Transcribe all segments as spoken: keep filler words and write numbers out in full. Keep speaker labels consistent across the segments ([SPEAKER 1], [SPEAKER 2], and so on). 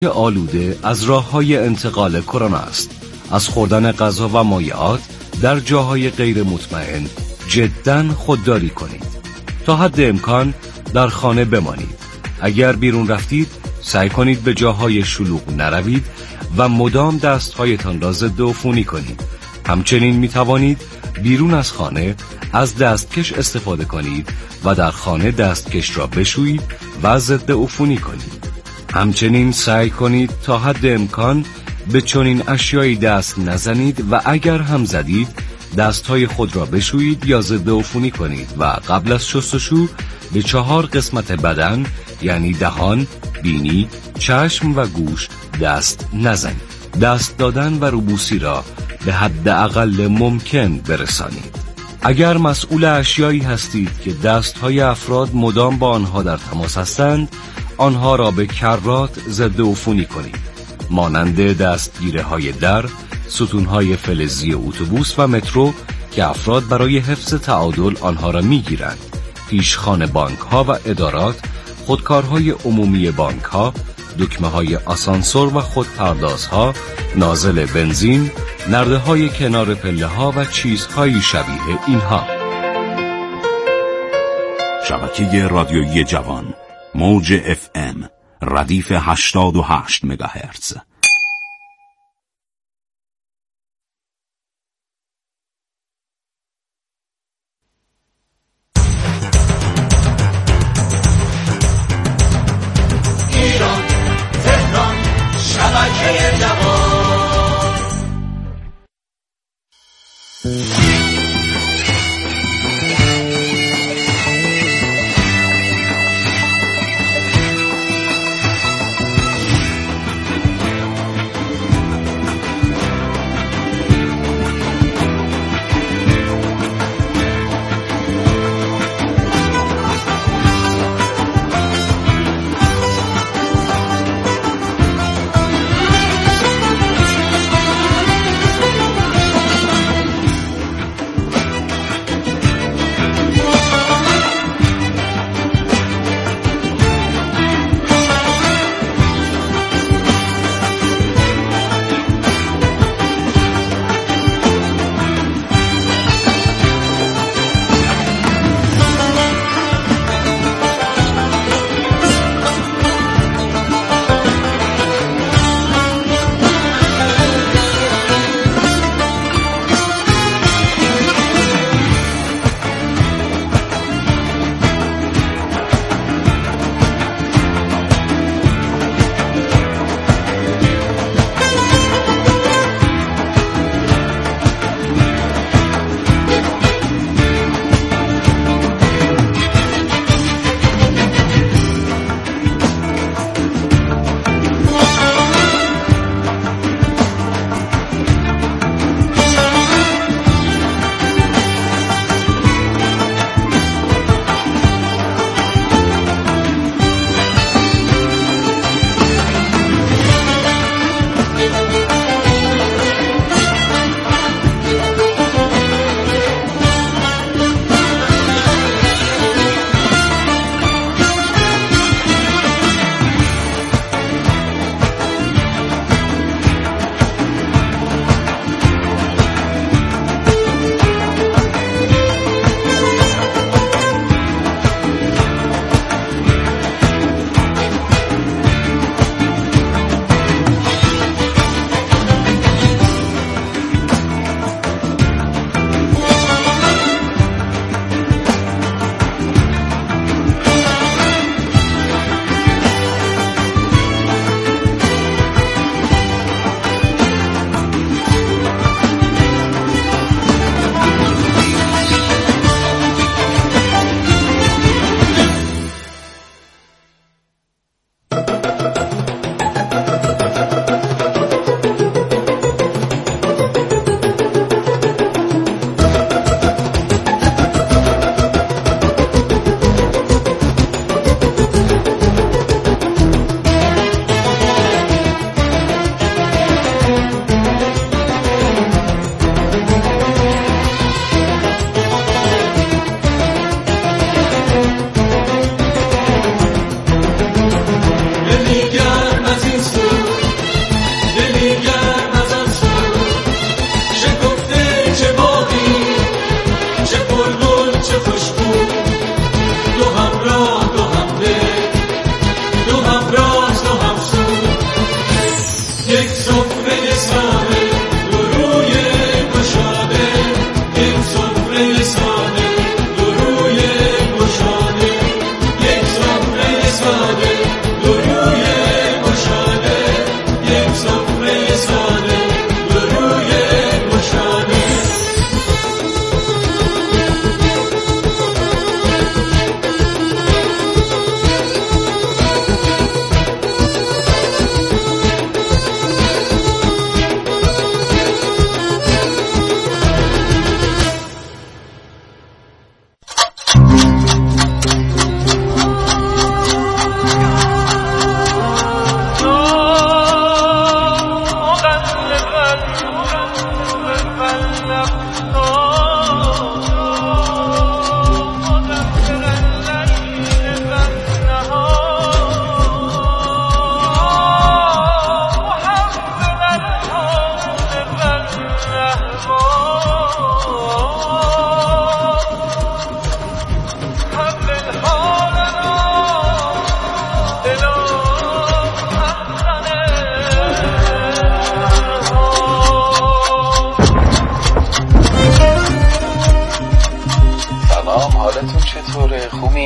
[SPEAKER 1] آلوده از راه‌های انتقال کرونا است. از خوردن غذا و مایعات در جاهای غیر مطمئن جداً خودداری کنید. تا حد امکان در خانه بمانید. اگر بیرون رفتید سعی کنید به جاهای شلوغ نروید و مدام دستهایتان را ضد عفونی کنید. همچنین می توانید بیرون از خانه از دستکش استفاده کنید و در خانه دستکش را بشویید و ضد عفونی کنید. همچنین سعی کنید تا حد امکان به چنین اشیایی دست نزنید و اگر هم زدید دستهای خود را بشویید یا ضد عفونی کنید و قبل از شستشو به چهار قسمت بدن یعنی دهان، بینی، چشم و گوش دست نزنید. دست دادن و روبوسی را به حد اقل ممکن برسانید. اگر مسئول اشیایی هستید که دستهای افراد مدام با آنها در تماس هستند، آنها را به کرات ضد عفونی کنید، مانند دستگیره های در، ستونهای فلزی اتوبوس و مترو که افراد برای حفظ تعادل آنها را میگیرند، پیشخوان بانک ها و ادارات، خودکارهای عمومی بانک ها، دکمه های آسانسور و خودپردازها، نازل بنزین، نرده های کنار پله ها و چیزهای شبیه اینها.
[SPEAKER 2] شبکه رادیویی جوان، موج اف ام، ردیف هشتاد و هشت مگاهرتز.
[SPEAKER 3] ایران، تهران، شبکه جوان.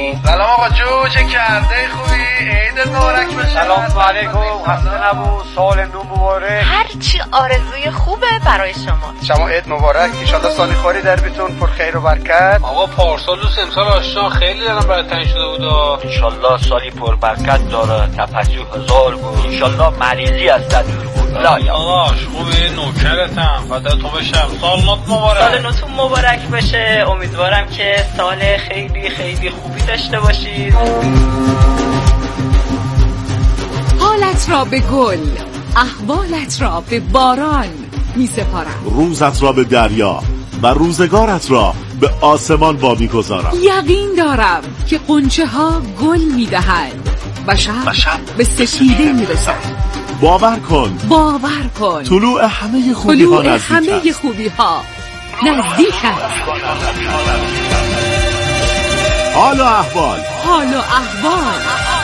[SPEAKER 4] خوبی؟
[SPEAKER 5] سلام آقا جو، چه کرده؟ خوبی؟ عید مبارک باشه.
[SPEAKER 4] سلام علیکم، خسته نبود، سال نو مبارک.
[SPEAKER 6] هرچی آرزوی خوبه برای شما.
[SPEAKER 5] شما عید مبارک، ان شاء الله سالی خوری در بیتون پر خیر و برکت.
[SPEAKER 7] آقا پارسال و امسال آشنا خیلی دارم برات تنگ شده بود.
[SPEAKER 4] ان شاء الله سالی پر برکت داره، تپسی هزار بود. ان شاء الله مریضی از دور بود. لا یا
[SPEAKER 7] آقا خوبه، نوکرتم، فدای تو بشم. سال نوت مبارک.
[SPEAKER 8] سال نوتون مبارک بشه. امیدوارم که سال خیلی خیلی خوبی داشته باشید.
[SPEAKER 9] حالت را به گل، احوالت را به باران می سپارم.
[SPEAKER 10] روزت را به دریا و روزگارت را به آسمان وامی گذارم.
[SPEAKER 9] یقین دارم که غنچه ها گل می دهند و شب, و شب به ستیده می رسند.
[SPEAKER 10] باور کن
[SPEAKER 9] باور کن
[SPEAKER 10] طلوع همه خوبی ها
[SPEAKER 9] طلوع
[SPEAKER 10] نزدیک
[SPEAKER 9] همه
[SPEAKER 10] است.
[SPEAKER 9] خوبی ها نزدیک است.
[SPEAKER 10] حال و احوال
[SPEAKER 9] حال و احوال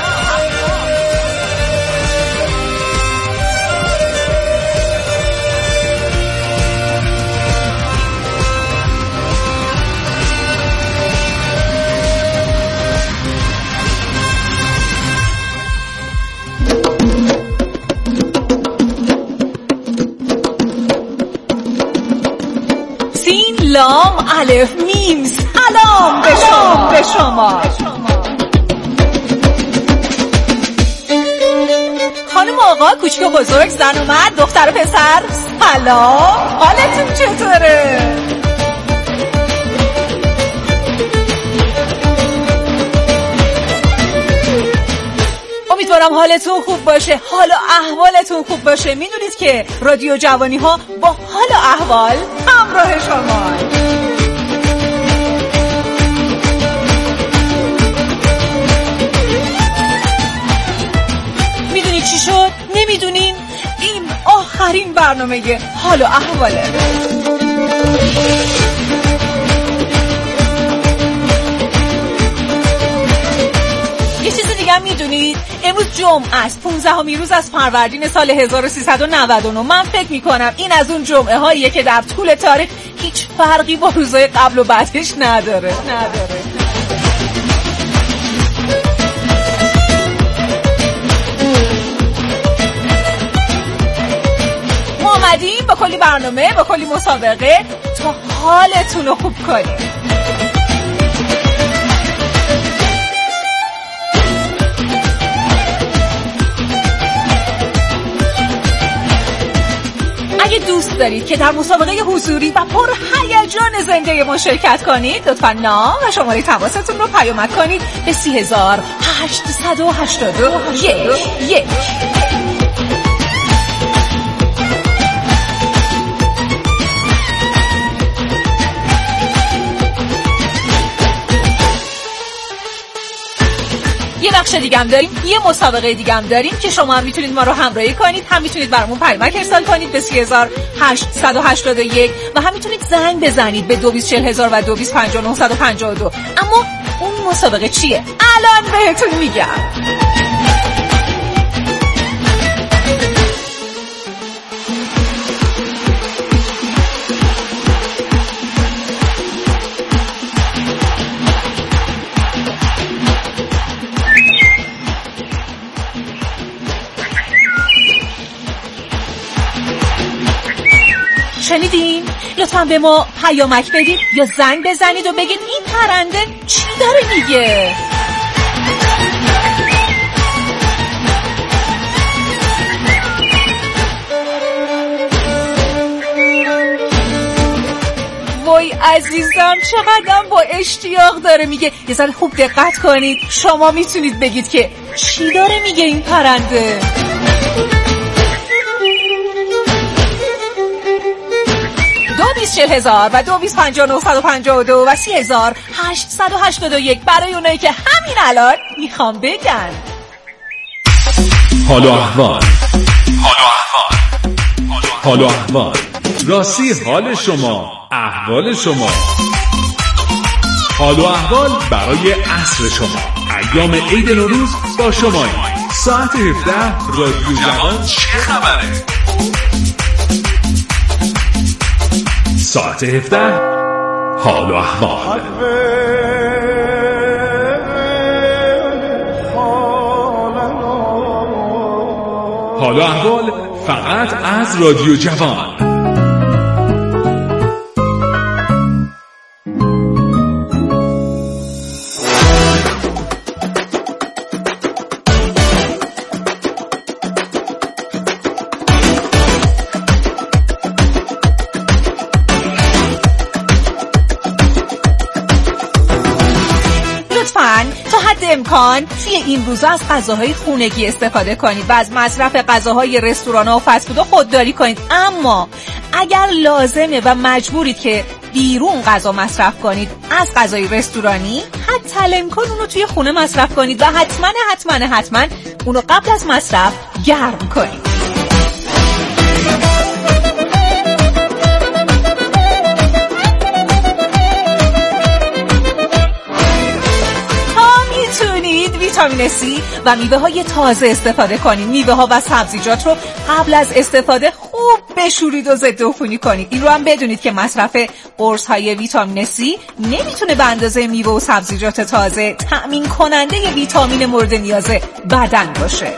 [SPEAKER 11] لام الف میم سلام به شما به شما خانم آقا، کوچیک و بزرگ، زن و مرد، دختر و پسر، سلام، حالتون چطوره؟ امیدوارم حالتون خوب باشه، حال و احوالتون خوب باشه. میدونید که رادیو جوانی ها با حال و احوال همراه شما. میدونید چی شد؟ نمیدونین؟ این آخرین برنامه حال و احواله. میدونید امروز جمعه است، پانزدهمین روز از فروردین سال هزار و سیصد و نود و نه. من فکر میکنم این از اون جمعه هاییه که در طول تاریخ هیچ فرقی با روزهای قبل و بعدش نداره نداره ما اومدیم با کلی برنامه، با کلی مسابقه تا حالتون رو خوب کنیم. اگه دوست دارید که در مسابقه حضوری و پر هیجان زنده ما شرکت کنید، لطفاً نام و شماره تماستون رو پیامک کنید به سی هزار هشتصد و هشتاد و یک. یه بخش دیگه هم داریم، یه مسابقه دیگه هم داریم که شما هم میتونید ما رو همراهی کنید، هم میتونید برامون پیامک ارسال کنید به سی هزار هشتصد و هشتاد و یک و هم میتونید زنگ بزنید به دو بیست چهل هزار و دو بیست پنجاه و نه صد و پنجاه و دو. اما اون مسابقه چیه؟ الان بهتون میگم. شنیدین؟ لطفاً به ما پیامک بدید یا زنگ بزنید و بگید این پرنده چی داره میگه؟ وای عزیزم، چقدر با اشتیاق داره میگه. یه ذره خوب دقت کنید. شما میتونید بگید که چی داره میگه این پرنده؟ دو بیست چهل هزار و دو بیست پنجاه و نه صد و پنجاه و دو و سی هزار هشتصد و هشتاد و یک برای اونایی که همین الان میخوام بگن.
[SPEAKER 12] حال و احوال، حال و احوال، حال و احوال، راستی حال شما، احوال شما، حال و احوال برای عصر شما. ایام عید نوروز با شما. ساعت هفده رادیو جوان چه خبره؟ ساعت هفده حال و احوال. حال و احوال فقط از رادیو جوان.
[SPEAKER 11] امکان توی این روزا از غذاهای خونگی استفاده کنید و از مصرف غذاهای رستوران‌ها و فست فود خودداری کنید. اما اگر لازمه و مجبورید که بیرون غذا مصرف کنید از غذای رستورانی، حتی امکان اونو توی خونه مصرف کنید و حتما حتما حتما اونو قبل از مصرف گرم کنید. ویتامین سی و میوه های تازه استفاده کنید. میوه ها و سبزیجات رو قبل از استفاده خوب بشورید و ضد عفونی کنید. این رو هم بدونید که مصرف قرص های ویتامین سی نمیتونه به اندازه میوه و سبزیجات تازه تأمین کننده ویتامین مورد نیاز بدن باشه.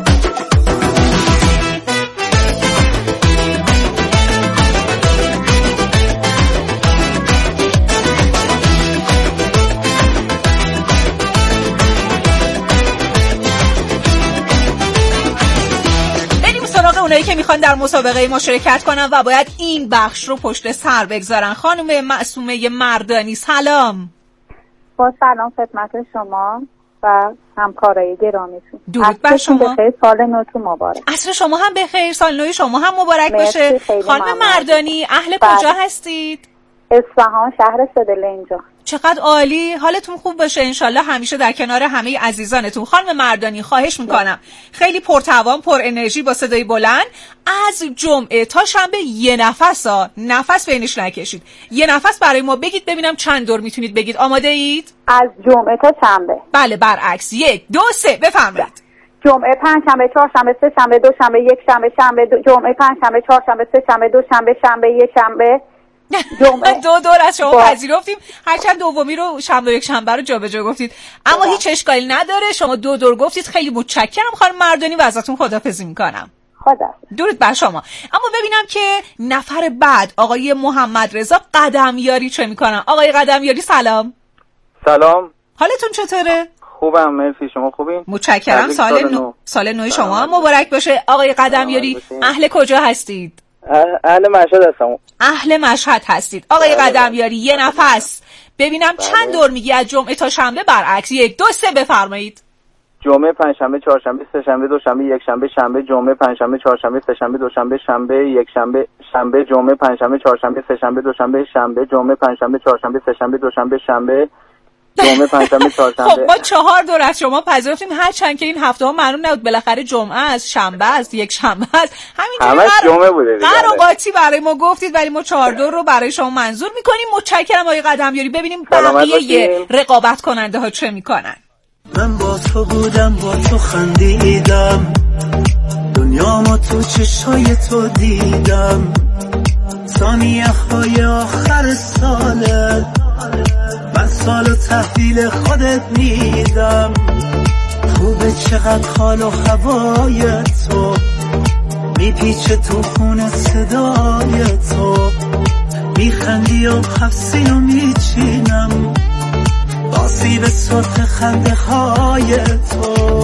[SPEAKER 11] اونایی که میخوان در مسابقه ما شرکت کنن و باید این بخش رو پشت سر بگذارن. خانم معصومه مردانی سلام.
[SPEAKER 13] با سلام خدمت شما و همکارای گرامیتون.
[SPEAKER 11] درود بر شما.
[SPEAKER 13] بخیر، سال نوتون مبارک.
[SPEAKER 11] عصر شما هم بخیر، سال نو شما هم مبارک باشه. خانم مردانی اهل کجا هستید؟
[SPEAKER 13] اصفهان، شهر صدل اینجا.
[SPEAKER 11] چقدر عالی، حالتون خوب باشه انشالله همیشه در کنار همه عزیزانتون. خانم مردانی خواهش میکنم خیلی پرتوان پر انرژی با صدای بلند از جمعه تا شنبه یه نفس ها نفس بینش نکشید، یه نفس برای ما بگید ببینم چند دور میتونید بگید. آماده اید؟
[SPEAKER 13] از جمعه تا شنبه.
[SPEAKER 11] بله برعکس. یک دو سه بفرمایید.
[SPEAKER 13] جمعه، پنج شنبه، چهار شنبه، سه شنبه، دو شنبه، یک شنبه، شنبه دو... جمعه، پنج شنبه، چهار شنبه، سه شنبه، دو شنبه، شنبه یک شنبه.
[SPEAKER 11] دو دور از شما پذیرفتیم، هرچند دومی رو شنبه و یک شنبه رو جابجا گفتید اما هیچ اشکالی نداره. شما دو دور گفتید، خیلی متشکرم خانم مردانی و ازتون خداحافظی میکنم.
[SPEAKER 13] خدا
[SPEAKER 11] درود بر شما. اما ببینم که نفر بعد آقای محمد رضا قدمیاری چه میکنن. آقای قدمیاری سلام.
[SPEAKER 14] سلام،
[SPEAKER 11] حالتون چطوره؟
[SPEAKER 14] خوبم مرسی، شما خوبین؟
[SPEAKER 11] متشکرم. سال نو سال نو شما هم مبارک باشه. آقای قدمیاری اهل کجا هستید؟
[SPEAKER 14] اهل مشهد هستم.
[SPEAKER 11] اهل مشهد هستید. آقای قدمیاری یه نفس ببینم چند دور میگی از جمعه تا شنبه برعکس. یک دو سه بفرمایید.
[SPEAKER 14] جمعه، پنجشنبه، چهارشنبه، سه شنبه، دو شنبه، یک شنبه، شنبه، جمعه، پنجشنبه، چهارشنبه، سه شنبه، دو شنبه، شنبه، یک شنبه، شنبه، جمعه، پنجشنبه، چهارشنبه، سه شنبه، دو شنبه، شنبه، جمعه، پنجشنبه، چهارشنبه، سه شنبه، دو شنبه، شنبه، جمعه، پنجشنبه، چهارشنبه.
[SPEAKER 11] خب ما چهار دور از شما پذیرفتیم، هرچند که این هفته ها معلوم نبود، بالاخره جمعه است، شنبه است، یک شنبه است، همینجوری
[SPEAKER 14] همش جمعه بوده دیگه.
[SPEAKER 11] قراقاتی برای ما گفتید ولی ما چهار دور رو برای شما منظور میکنیم. متشکرم آقای قدمیاری. ببینیم بقیه رقابت کننده ها چه میکنن.
[SPEAKER 15] من با تو بودم، با تو خندیدم، دنیامو تو چشای تو دیدم، ثانیه های آخر ساله من سالو تحویل خودت میدم. خوبه چقدر حال و هوای تو میپیچه تو خون صدای تو، میخندی و حفظی و میچینم آسیب صوت خنده های تو.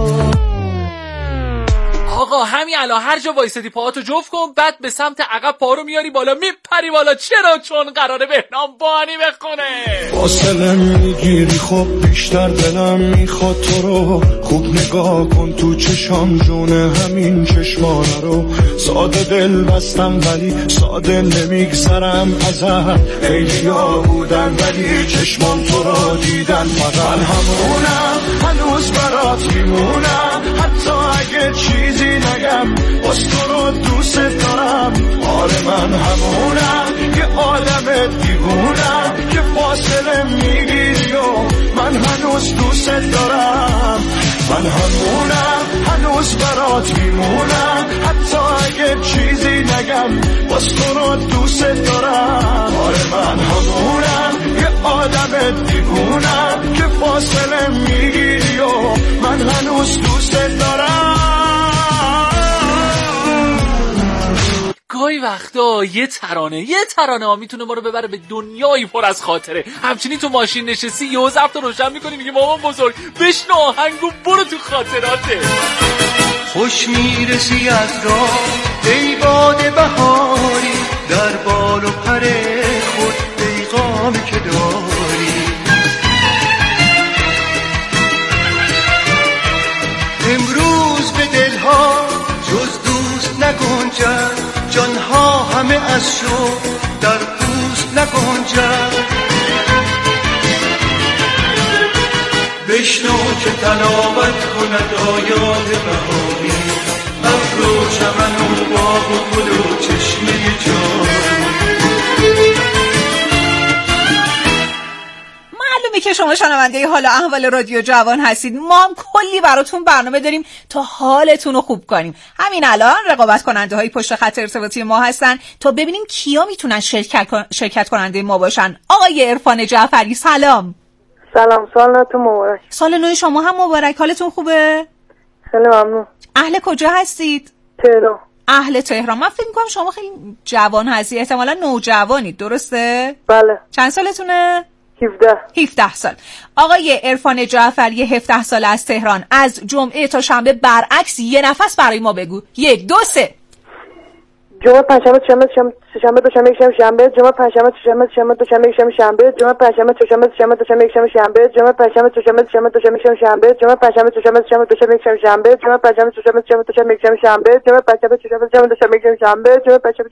[SPEAKER 16] آقا همین الان هر جا وایسادی پاهاتو جفت کن، بعد به سمت عقب پا رو میاری بالا، میپری بالا. چرا؟ چون قراره بهنام بانی بخونه.
[SPEAKER 17] فاصله میگیری خب بیشتر دلم میخواد تو رو، خوب نگاه کن تو چشام جونه همین چشمانه رو. ساده دل بستم ولی ساده نمیگذرم ازت، خیلی ها بودن ولی چشمان تو رو دیدن فقط. من همونم هنوز برات میمونم، حتی اگه چیزی نگم باز تو رو دوست دارم. آره من همونم که آدم دیوونم که فاصله میگیری و من هنوز دوست دارم. من همونم هنوز برات میمونم، حتی اگه چیزی نگم باز تو رو دوست دارم. آره من همونم که آدم دیوونم که فاصله میگیری و من هنوز دوست دارم.
[SPEAKER 16] گاهی وقتا یه ترانه یه ترانه ها میتونه ما رو ببره به دنیایی پر از خاطره. همچنین تو ماشین نشستی یه ضبط رو روشن میکنی میگی مامان بزرگ بشنو آهنگو برو تو خاطراته.
[SPEAKER 3] خوش میرسی از راه ای باد بهاری، در بال و پر خود پیغامی که داری. امروز به دلها جز دوست نگنجد، جانها همه از شوق در پوست نگنجد. بشنو که تلاوت کند آیات بهاری، ابر و چمن و باغ و گل و چشمه جاری.
[SPEAKER 11] معلومه که شما شنونده حال احوال رادیو جوان هستید. ما هم کلی براتون برنامه داریم تا حالتون رو خوب کنیم. همین الان رقابت کننده های پشت خط ارتباطی ما هستن تا ببینیم کیا میتونن شرکت, شرکت کننده ما باشن. آقای عرفان جعفری سلام.
[SPEAKER 18] سلام، سال نوتون مبارک.
[SPEAKER 11] سال نو شما هم مبارک. حالتون خوبه؟
[SPEAKER 18] خیلی ممنون.
[SPEAKER 11] اهل کجا هستید؟
[SPEAKER 18] تهران.
[SPEAKER 11] اهل تهران. من فکر می‌کنم شما خیلی جوان هستی، احتمالاً نوجوانید، درسته؟
[SPEAKER 18] بله.
[SPEAKER 11] چند سالتونه؟
[SPEAKER 18] هفده.
[SPEAKER 11] هفده سال. آقای عرفان جعفری هفده سال از تهران، از جمعه تا شنبه برعکس یه نفس برای ما بگو. یک دو سه.
[SPEAKER 18] جمعه پنجشنبه شنبه شنبه دوشنبه یکشنبه شنبه جمعه پنجشنبه شنبه شنبه دوشنبه یکشنبه شنبه جمعه پنجشنبه شنبه شنبه دوشنبه یکشنبه شنبه جمعه پنجشنبه شنبه شنبه دوشنبه یکشنبه شنبه جمعه پنجشنبه شنبه شنبه دوشنبه یکشنبه شنبه جمعه پنجشنبه شنبه شنبه دوشنبه یکشنبه شنبه جمعه پنجشنبه شنبه شنبه دوشنبه یکشنبه شنبه جمعه پنجشنبه.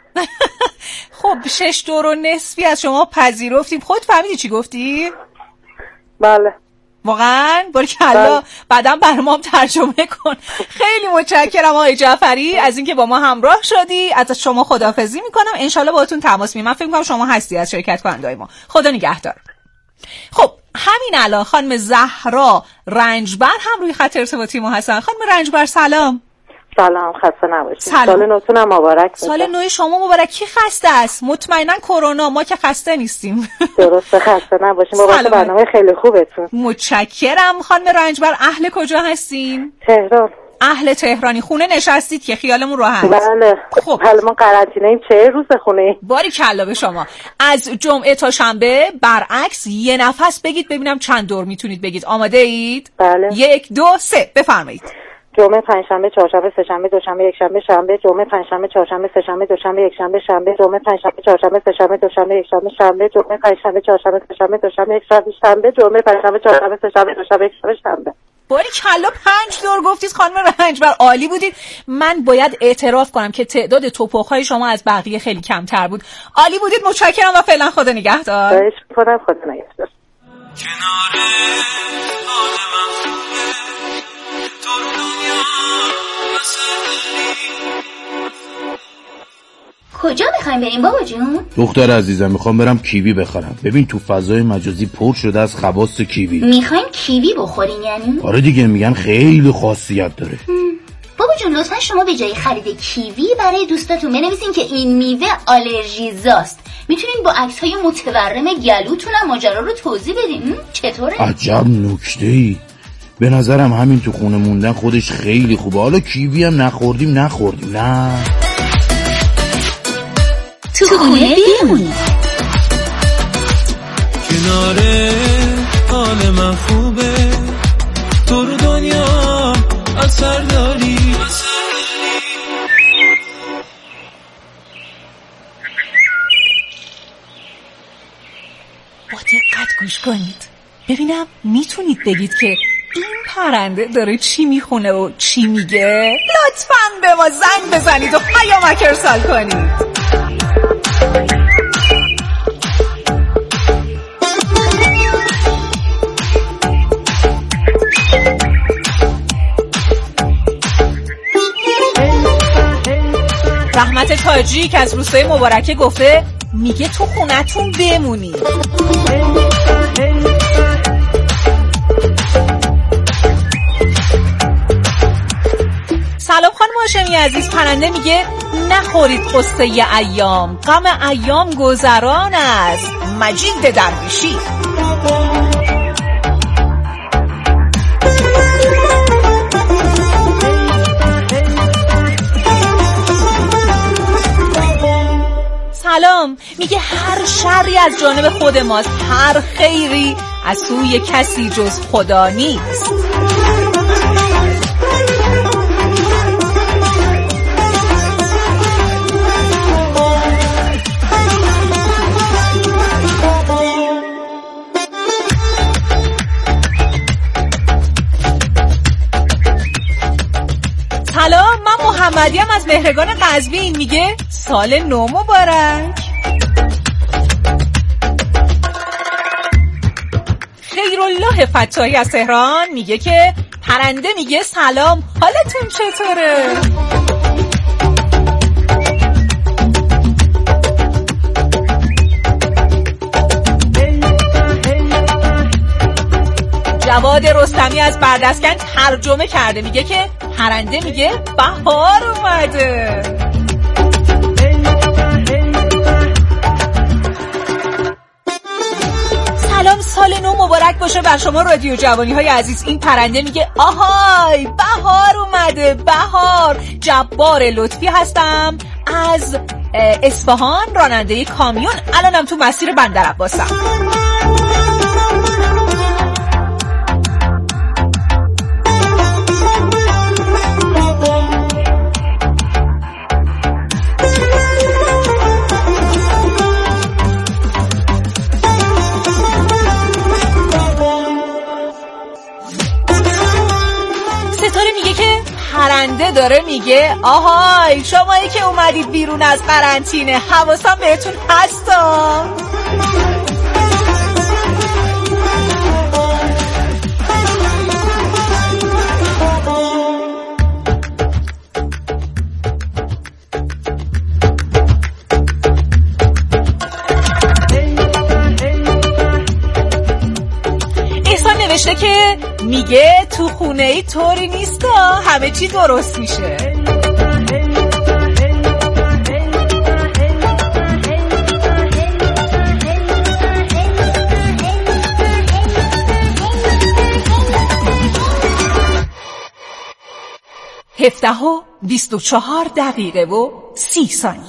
[SPEAKER 11] خب شش دور و نصفی از شما پذیرفتیم. خود فهمیدی چی گفتی؟
[SPEAKER 18] بله.
[SPEAKER 11] واقعا بارکالله. بعدم برام ترجمه کن. خیلی متشکرم آقای جعفری از اینکه با ما همراه شدی. از شما خداحافظی میکنم. انشالله باهاتون تماس میگیرم. من فکر میکنم شما هستی از شرکت کننده‌های ما. خدا نگهدار. خب همین الان خانم زهرا رنجبر هم روی خط ارتباطی ما هستن. خانم رنجبر سلام.
[SPEAKER 19] سلام، خسته نباشید.
[SPEAKER 11] سلام.
[SPEAKER 19] سال نوتون هم مبارک.
[SPEAKER 11] سال نو شما مبارک. کی خسته است؟ مطمئنا کرونا. ما که خسته نیستیم.
[SPEAKER 19] درسته، خسته نباشین. بابت برنامه خیلی خوبتون.
[SPEAKER 11] متشکرم خانم رنجبر. اهل کجا هستین؟
[SPEAKER 19] تهران.
[SPEAKER 11] اهل تهرانی. خونه نشستید که خیالمون راحت.
[SPEAKER 19] بله.
[SPEAKER 11] خب
[SPEAKER 19] حالا ما قرنطینه ایم چه روز خونه.
[SPEAKER 11] باریکلا به شما. از جمعه تا شنبه برعکس یه نفس بگید ببینم چند دور میتونید بگید. آماده اید؟
[SPEAKER 19] بله.
[SPEAKER 11] یک دو سه بفرمایید.
[SPEAKER 19] جمعه پنجشنبه چهارشنبه سه‌شنبه دوشنبه یکشنبه شنبه جمعه پنجشنبه چهارشنبه سه‌شنبه دوشنبه یکشنبه شنبه جمعه پنجشنبه چهارشنبه سه‌شنبه دوشنبه یکشنبه شنبه جمعه پنجشنبه چهارشنبه سه‌شنبه دوشنبه یکشنبه شنبه جمعه پنجشنبه چهارشنبه سه‌شنبه دوشنبه یکشنبه شنبه.
[SPEAKER 11] باریکلا پنج دور گفتید خانم رنجبر. عالی بودید. من باید اعتراف کنم که تعداد توپخ‌های شما از بقیه خیلی کمتر بود. عالی بودید. متشکرم و فعلا خدا نگهدار.
[SPEAKER 19] خواهش می‌کنم. خدا نگهدار.
[SPEAKER 3] کنار حال من خوبه تو رو دنیا
[SPEAKER 20] کجا میخوایم بریم بابا جون؟
[SPEAKER 21] دختر عزیزم میخوام برم کیوی بخرم. ببین تو فضای مجازی پر شده از خواص کیوی.
[SPEAKER 20] میخوایم کیوی بخوریم یعنی؟
[SPEAKER 21] آره دیگه، میگن خیلی خاصیت داره.
[SPEAKER 20] بابا جون لطفا شما به جای خرید کیوی برای دوستاتون بنویسین که این میوه آلرژیزاست. میتونین با عکس‌های متورم گلوتون هم ماجرا رو توضیح بدین. چطوره؟
[SPEAKER 21] عجب نکته‌ای. به نظرم همین تو خونه موندن خودش خیلی خوبه. حالا کیوی هم نخوردیم نخوردیم نه
[SPEAKER 20] تو خونه بمونی.
[SPEAKER 3] کناره حال من خوبه تو رو دنیا اثر داری.
[SPEAKER 11] با دقت گوش کنید ببینم میتونید بگید که این پرنده داره چی میخونه و چی میگه. لطفاً به ما زنگ بزنید و پیامک ارسال کنید. رحمت تاجی که از روستای مبارکه گفته میگه تو خونتون بمونی. سلام خانم هاشمی عزیز. پرنده میگه نخورید قصه ایام، غم ایام گذران است. مجید درویشی. سلام میگه هر شری از جانب خود ماست، هر خیری از سوی کسی جز خدا نیست. سلام، من محمدیم از مهرگان قزوین. میگه سال نو مبارک. خیرالله فتاحی از تهران میگه که پرنده میگه سلام، حالتون چطوره؟ جواد رستمی از بردسکن ترجمه کرده، میگه که پرنده میگه بهار اومده. سلام، سال نو مبارک باشه بر شما رادیو جوانی های عزیز. این پرنده میگه آهای بهار اومده، بهار. جبار لطفی هستم از اصفهان، راننده کامیون، الانم تو مسیر بندرعباسم. پرنده داره میگه آهای شمایی که اومدید بیرون از قرنطینه، حواسم بهتون هستا. نوشته که میگه تو خونه ای طوری نیستا، همه چی درست میشه. هفته و بیست و چهار دقیقه و سی ثانیه.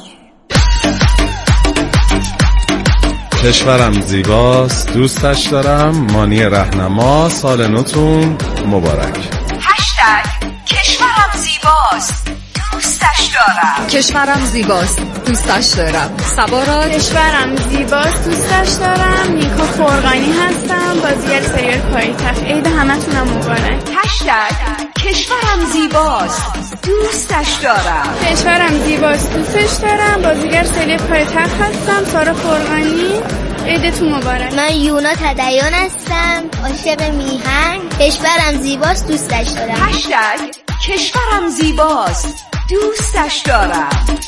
[SPEAKER 1] کشورم زیباست، دوستش دارم. مانی رهنما، سال نوتون مبارک.
[SPEAKER 9] هشتگ کشورم زیباست، دوستش دارم. کشورم زیباست، دوستش دارم. سبارا.
[SPEAKER 22] کشورم زیباست، دوستش دارم. نیکا فرغانی هستم، بازیگر سریال پایتخت. عید همتونم مبارک.
[SPEAKER 9] هشتگ کشورم زیباست، دوستش دارم.
[SPEAKER 22] کشورم زیباست، دوستش دارم. بازیگر سریال پایتخت هستم، سارا فرغانی. عیدتون مبارک.
[SPEAKER 23] من یونا تدیان هستم، عاشق میهن. کشورم زیباست، دوستش دارم.
[SPEAKER 9] هشتگ کشورم زیباست، دوستش دارم.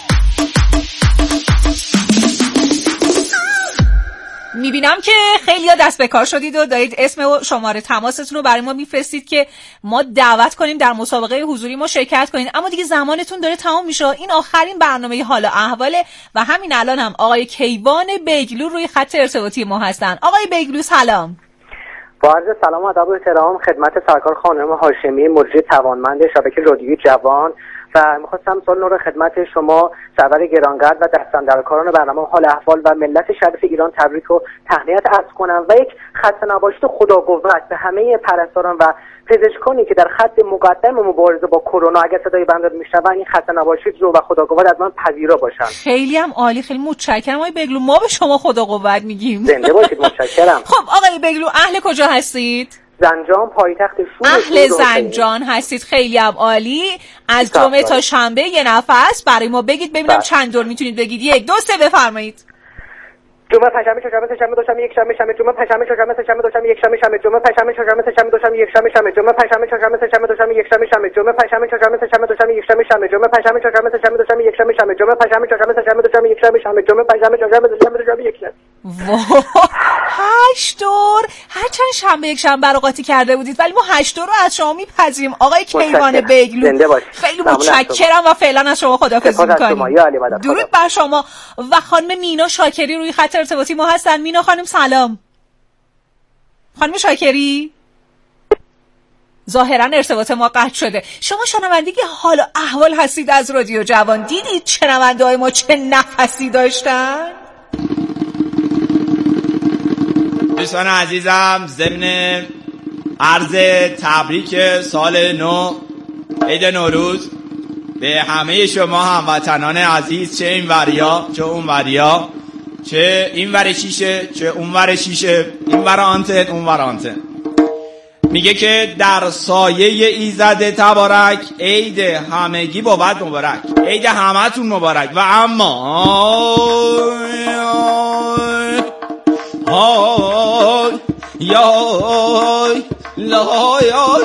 [SPEAKER 11] میبینم که خیلی ها دست به کار شدید و دارید اسم و شماره تماستون رو برای ما میفرستید که ما دعوت کنیم در مسابقه حضوری ما شرکت کنید، اما دیگه زمانتون داره تمام میشه. این آخرین برنامه حال احواله و همین الان هم آقای کیوان بیگلو روی خط ارتباطی ما هستن. آقای بیگلو سلام.
[SPEAKER 24] با عرض سلام و ادب و احترام خدمت سرکار خانم هاشمی، مجری توانمند شبکه رادیویی جوان، و میخواستم سال نو رو خدمت شما سرور گرانقدر و دستاندرکاران برنامه حال احوال و ملت شریف ایران تبریک و تهنیت عرض کنم و یک خسته نباشید خدا قوت به همه پرستاران و پزشکانی که در خط مقدم مبارزه با کرونا اگر صدای بنده رو میشنون این خسته نباشید رو و خدا قوت از من پذیرا باشن.
[SPEAKER 11] خیلی هم عالی، خیلی متشکرم آقای بگلو. ما به شما خدا قوت میگیم.
[SPEAKER 24] زنده باشید. متشکرم.
[SPEAKER 11] خب آقای بگلو اهل کجا هستید؟
[SPEAKER 24] زنجان، پایتخت شور.
[SPEAKER 11] اهل زنجان هستید، خیلی هم عالی. از جمعه تا شنبه یه نفس برای ما بگید ببینم چند دور میتونید بگید. یک دو سه بفرمایید.
[SPEAKER 24] جمعه پنجشنبه چهارشنبه سه‌شنبه دوشنبه یکشنبه شنبه جمعه پنجشنبه چهارشنبه سه‌شنبه دوشنبه یکشنبه شنبه جمعه پنجشنبه چهارشنبه سه‌شنبه دوشنبه یکشنبه شنبه جمعه پنجشنبه چهارشنبه سه‌شنبه دوشنبه یکشنبه شنبه جمعه پنجشنبه چهارشنبه سه‌شنبه دوشنبه یکشنبه شنبه جمعه پنجشنبه چهارشنبه سه‌شنبه دوشنبه یکشنبه شنبه جمعه پنجشنبه چهارشنبه سه‌شنبه دوشنبه یکشنبه شنبه جمعه پنجشنبه چهارشنبه دوشنبه دوشنبه یکشنبه.
[SPEAKER 11] هشت دور. هرچند شنبه یک شنبه رو قاطی کرده بودید ولی ما هشت دور رو از شما میپذیریم آقای کیوان بیگلو. خیلی متشکرم و فعلا از شما خداحافظی می‌کنیم. درود بر شما. و خانم مینا شاکری روی خط ارتباطی ما هستن. مینا خانم سلام. خانم شاکری ظاهرا ارتباط ما قطع شده. شما شنونده که حال و احوال هستید از رادیو جوان، دیدید شنونده های ما چه نفسی داشتن؟
[SPEAKER 2] دوستان عزیزم، ضمن عرض تبریک سال نو عید نوروز به همه شما هموطنان عزیز، چه این وریا چه اون وریا، چه این ور شیشه چه اون ور شیشه، این ور آنتن اون ور آنتن، میگه که در سایه ایزد تبارک عید همگی بود مبارک، عید همتون مبارک. و اما های یا لا یا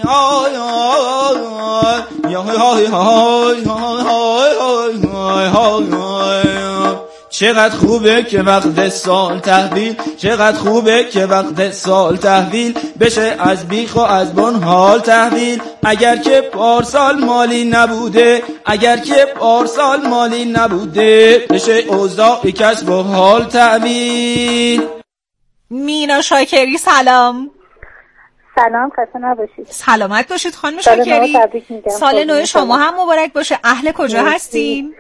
[SPEAKER 2] چقدر خوبه که وقت سال تحویل، چقدر خوبه که وقت سال تحویل بشه از بیخ و از بن حال تحویل. اگر که پارسال مالی نبوده، اگر که پارسال مالی نبوده بشه اوضاع کسب و حال تحویل.
[SPEAKER 11] مینا شاکری سلام.
[SPEAKER 13] سلام، خسته نباشید.
[SPEAKER 11] سلامت باشید خانم شاکری. سال نو شما هم مبارک باشه. اهل کجا هستین؟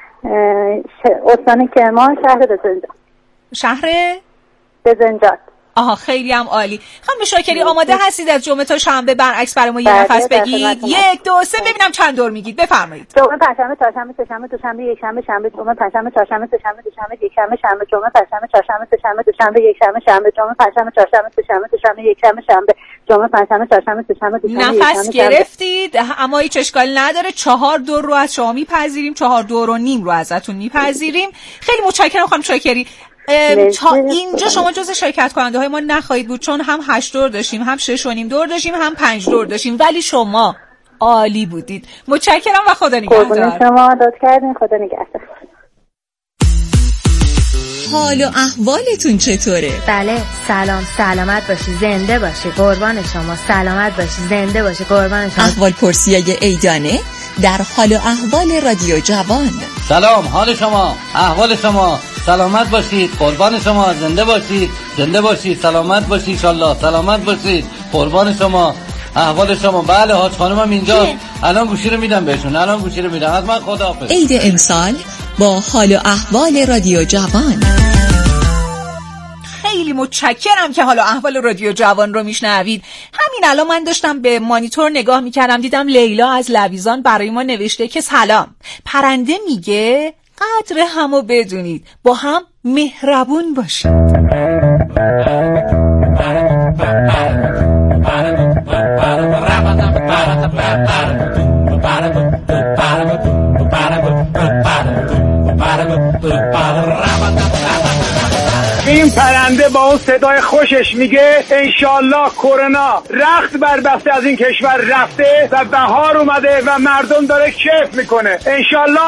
[SPEAKER 13] استان کرمان، شهر بزنجان.
[SPEAKER 11] شهر
[SPEAKER 13] بزنجان.
[SPEAKER 11] آها، خیلی هم عالی. خانم شاکری آماده هستید از جمعه تا شنبه برعکس برای ما یه نفس بگید؟ یک دو سه ببینم چند دور میگید. بفرمایید.
[SPEAKER 13] جمعه، پنجشنبه، چهارشنبه، سه‌شنبه، دوشنبه، یکشنبه، شنبه، جمعه، پنجشنبه، چهارشنبه، سه‌شنبه، دوشنبه، یکشنبه، شنبه، جمعه، پنجشنبه، چهارشنبه، سه‌شنبه، دوشنبه، یکشنبه، شنبه، جمعه، پنجشنبه، چهارشنبه، سه‌شنبه، دوشنبه، یکشنبه، شنبه، جمعه، پنجشنبه، چهارشنبه، سه‌شنبه، دوشنبه.
[SPEAKER 11] نفس گرفتید اما هیچ اشکالی نداره. چهار دور رو از شما میپذیریم، چهار دور و نیم رو ازتون میپذیریم. خیلی متشکرم خانم شاکری. تا اینجا شما جز شرکت کننده های ما نخواهید بود، چون هم هشت دور داشتیم، هم شش و نیم دور داشتیم، هم پنج دور داشتیم، ولی شما عالی بودید. متشکرم و خدا نگهدار.
[SPEAKER 13] شما داد کردین، خدا نگهدار.
[SPEAKER 4] حال و احوالتون چطوره؟
[SPEAKER 5] بله، سلام، سلامت باشی، زنده باشی، قربان شما. سلامت باشی، زنده باشی، قربان شما.
[SPEAKER 4] احوال پرسیای عیدانه در حال و احوال رادیو جوان.
[SPEAKER 6] سلام، حال شما، احوال شما، سلامت باشید، قربان شما، زنده باشید، زنده باشید، سلامت باشید، انشالله سلامت باشید، قربان شما، احوال شما. بله، حاج خانمم اینجاست، الان گوشی رو میدم بهشون، الان گوشی رو میدم. حتما خداحافظ.
[SPEAKER 4] عید امسال با حال و احوال رادیو جوان.
[SPEAKER 11] خیلی متشکرم که حالا احوال رادیو جوان رو میشنوید. همین الان من داشتم به مانیتور نگاه میکردم، دیدم لیلا از لویزان برای ما نوشته که سلام، پرنده میگه قدر همو بدونید، با هم مهربون باشید.
[SPEAKER 25] این پرنده با اون صدای خوشش میگه انشالله کرونا رخت بربسته از این کشور رفته و بهار اومده و مردم داره کیف میکنه. انشالله